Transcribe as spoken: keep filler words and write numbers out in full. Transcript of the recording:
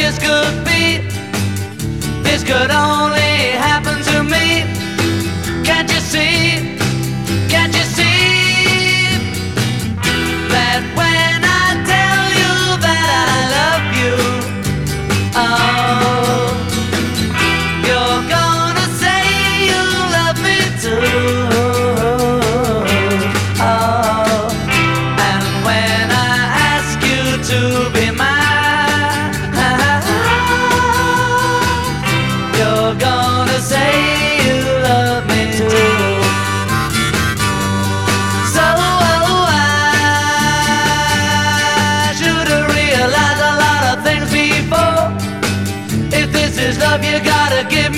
this could be. This could only happen to me. Can't you see? Can't you see that when I tell you that I love you, oh, you're gonna say you love me too. Oh, and when I ask you to be mine, you're gonna say you love me too. So oh, I should have realized a lot of things before. If this is love, you gotta give